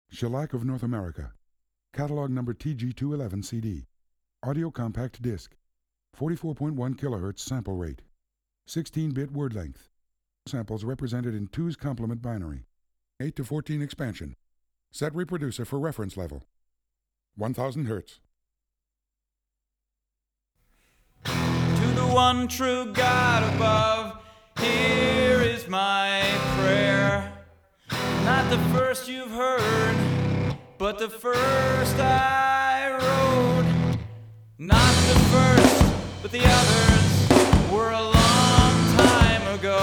Shellac of North America. Catalog number TG211 CD. Audio compact disc. 44.1 kHz sample rate. 16-bit word length. Samples represented in 2's complement binary. 8 to 14 expansion. Set reproducer for reference level. 1000 Hz. To the one true God above, here is my prayer. Not the first you've heard, but the first I wrote. Not the first, but the others were a long time ago.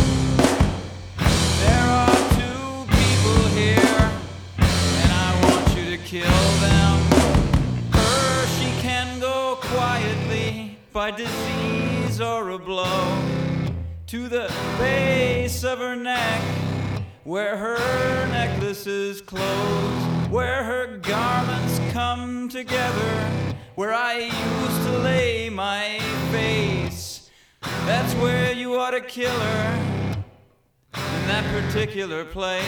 There are two people here, and I want you to kill them. Her, she can go quietly by disease or a blow to the base of her neck, where her necklaces close, where her garments come together, where I used to lay my face. That's where you ought to kill her, in that particular place.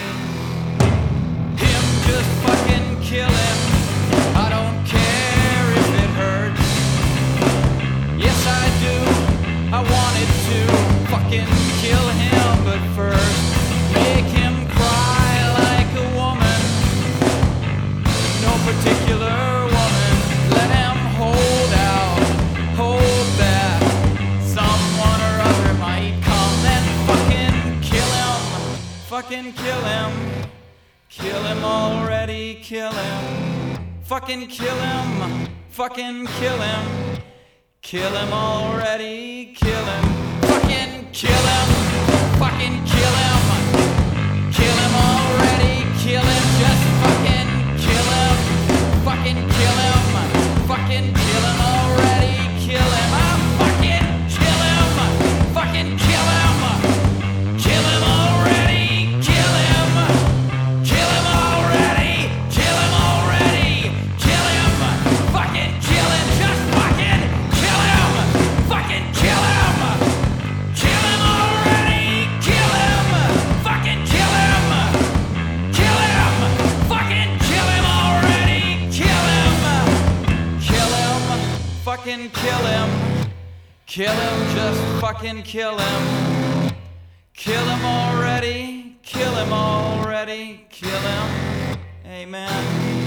Him, just fucking kill him. I don't care if it hurts. Yes, I do. I wanted to fucking kill him, but first make him cry like a woman. No particular woman. Let him hold out hope that someone or other might come. Then fucking kill him. Fucking kill him. Kill him already. Kill him. Fucking kill him. Fucking kill him. Kill him already. Kill him. Fucking kill him. Fucking kill him. Kill him already. Kill him. Just fucking kill him. Fucking kill him. Fucking kill him already. Kill him. Fucking kill him. Fucking kill him. Kill him already. Kill him. Kill him already. Kill him already. Kill him. Fucking kill him. Just fucking kill him. Fucking kill him. Kill him already. Kill him. Fucking kill him. Kill him. Fucking kill him already. Kill him. Kill him. Fucking kill him. Kill him. Just fucking kill him. Kill him already. Kill him already. Kill him. Amen.